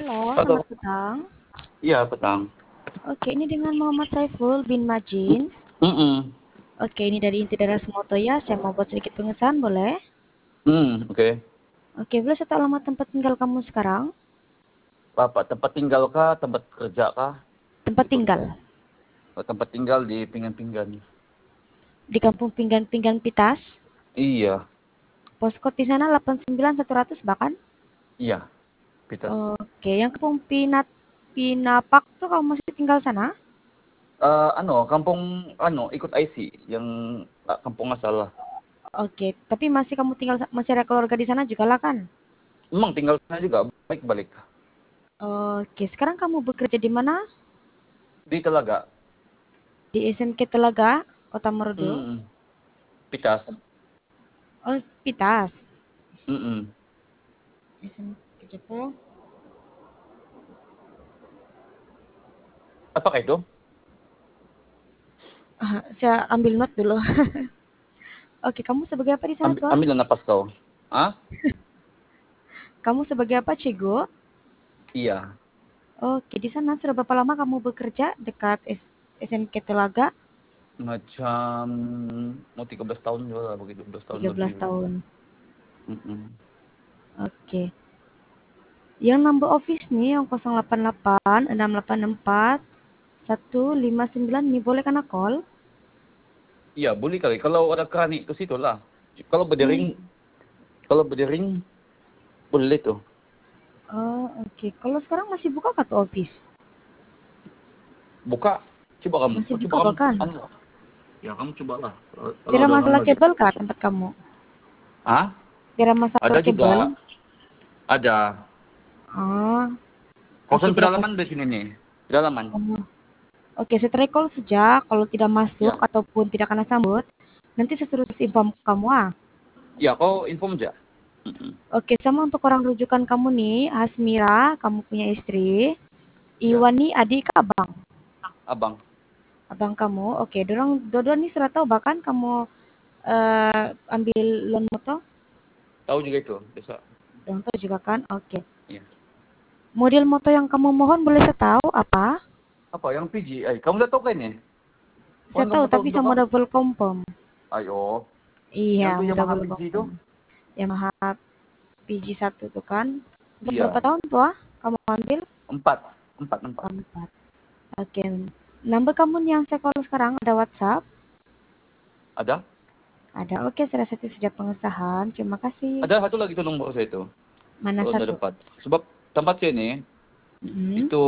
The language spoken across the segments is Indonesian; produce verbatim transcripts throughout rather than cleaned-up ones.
Halo, Halo. selamat petang. Iya, petang. Oke, ini dengan Muhammad Saiful bin Majin. Mhm. Oke, ini dari Inti Daerah Semotoya. Saya mau buat sedikit pengesahan, boleh? Hmm, oke. Oke, boleh saya tahu alamat tempat tinggal kamu sekarang? Apa, tempat tinggal kah, tempat kerja kah? Tempat Itu bisa. tinggal. Oh, tempat tinggal di Pinggan-Pinggan. Di Kampung Pinggan-Pinggan Pitas. Iya, Poskot di sana delapan sembilan satu nol nol bahkan. iya, Pitas. Oke, yang Kampung Pinat Pinapak tuh kamu masih tinggal sana? Eh, ano, kampung ano, ikut I C yang ah, kampung asal lah. Oke, tapi masih kamu tinggal masih ada keluarga di sana juga lah kan? Emang tinggal sana juga, balik-balik. Oke, sekarang kamu bekerja di mana? Di Telaga. Di S M K Telaga, Kota Merdu. Hmm, Pitas. Oh, Pitas. Mm-mm. S M K Jepang. Apakah itu? Ah, saya ambil note dulu. Oke, kamu sebagai apa di sana, Ambil, Tua? ambil napas kau. Ah? Kamu sebagai apa, Cigo? Iya. Oke, di sana sudah berapa lama kamu bekerja dekat S SMK Telaga? Macam mau tiga belas tahun juga lah, begitu. dua belas tahun tiga belas lebih begitu. tahun. Mm-mm. Oke. Yang number office nih yang nol delapan delapan enam delapan empat satu lima sembilan ini boleh kena call? Iya, boleh kali. Kalau ada keran ke situ lah. Kalau Hmm. berdering, kalau berdering boleh tuh. Oh, oke. Kalau sekarang masih buka kartu office? Buka, coba kamu. Masih Oh, coba buka kamu. bahkan? Anu. Ya, kamu cobalah. Kalau kalau Tidak ada orang masalah lagi. kabel kah tempat kamu? Ah? Tidak masalah Ada kabel? juga. Ada. Oh, oke Kosan tidak pedalaman masalah. di sini nih. Pedalaman. Oke, saya recall saja kalau tidak masuk Ya. ataupun tidak kena sambut, nanti saya suruh inform kamu ah. Ya, kau inform aja. Mm-mm. Oke, sama untuk orang rujukan kamu nih, Hasmira, kamu punya istri, Ya, Iwan nih adik ke abang, abang. abang kamu. Oke, dorong dua-dua nih sudah tahu bahkan kamu eh, ambil loan motor, Tahu juga itu. Biasa. dorong tahu juga kan? Oke. Ya. Model motor yang kamu mohon boleh saya tahu apa? Apa yang P G I? Kamu udah tahu kan ini? Kau Saya udah tahu mau tahu tapi juga saya mau kah? double confirm. Ayo. Iya, Yang tuh mau Yamaha double P G itu? confirm. Yamaha P G satu tuh kan. Untuk berapa Iya. tahun tuh ah? Kamu ambil? Empat. Empat, empat. Empat. Oke. Number kamu nih yang saya call sekarang ada WhatsApp? Ada? Ada. Oke, sudah satu sejak pengesahan. Terima kasih. Ada satu lagi tuh nomor saya itu. Mana Kalau udah satu? dapat. Sebab tempat saya ini Hmm. itu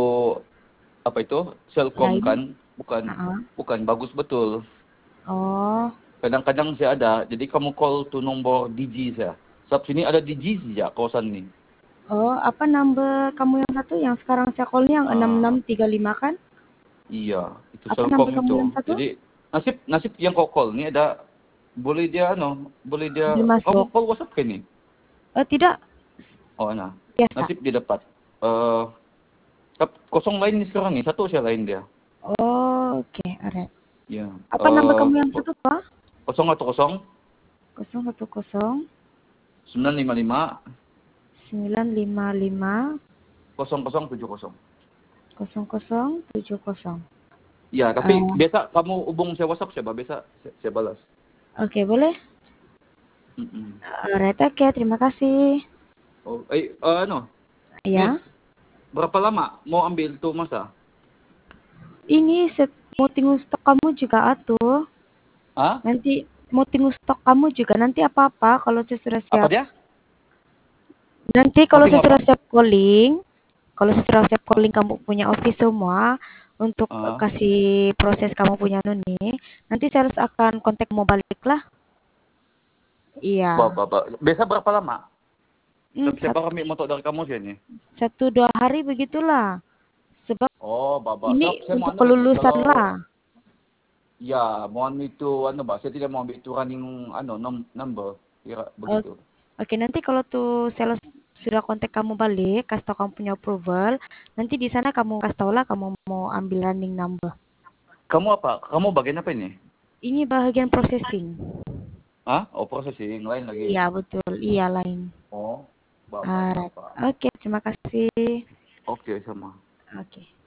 apa itu? Selcom Lain? kan? Bukan Ah. bukan bagus betul. Oh. Kadang-kadang saya ada. Jadi kamu call tuh nomor D G saya. Sebab sini ada D G saja kawasan ini. Oh, apa number kamu yang satu yang sekarang saya call nih yang enam enam Ah, tiga lima kan? iya, itu Apa Selcom number kamu itu. yang satu? Jadi nasib nasib yang kau call ini ada boleh dia ano, boleh dia Belum kamu masuk. call WhatsApp kan ini? Oh, tidak. Oh, nah. Biasa. Nasib dia dapat. Eh Tap- kosong lain nih sekarang nih, satu saya lain dia. Oh, oke. Alright. Ya. Apa number Eh kamu yang satu, Pak? kosong atau kosong Kosong satu kosong sembilan lima lima sembilan lima lima kosong kosong tujuh kosong. kosong kosong tujuh kosong. Ya, tapi biasa kamu hubung saya WhatsApp saya biasa saya, saya balas. Oke, boleh? Mm-mm. Alright, oke. Terima kasih. Oh, eh eh, ano, Ya. Miss, berapa lama mau ambil tuh masa? Ini set mau tunggu stok kamu juga atuh. Ah? Nanti mau tunggu stok kamu juga nanti apa-apa kalau saya sudah Apa siap. dia? Nanti Mau kalau saya tengok apa? sudah siap calling, kalau saya sudah siap calling kamu punya office semua untuk eh, Ah, kasih proses kamu punya nih, nanti saya harus akan kontak mau balik lah. ba, Iya. ba, ba. Biasa berapa lama? Hmm, Saya saya sat- baru ambil motor dari kamu sih ini. satu dua hari begitulah. Sebab Oh, baba. ini Sebab saya mau untuk anu lagi kelulusan kalau lah. ya mau ambil itu anu ba, saya tidak mau ambil itu running anu nom, number kira O- begitu. Oke, nanti kalau tuh sales sudah kontak kamu balik, kasih tau kamu punya approval, nanti di sana kamu kasih tau lah kamu mau ambil running number. Kamu apa? Kamu bagian apa ini? Ini bagian processing. Hah? Oh, processing lain lagi. Iya, betul. Iya, lain. Oh. Bye-bye, Alright. Kakak. Oke, terima kasih. Oke, sama. Oke.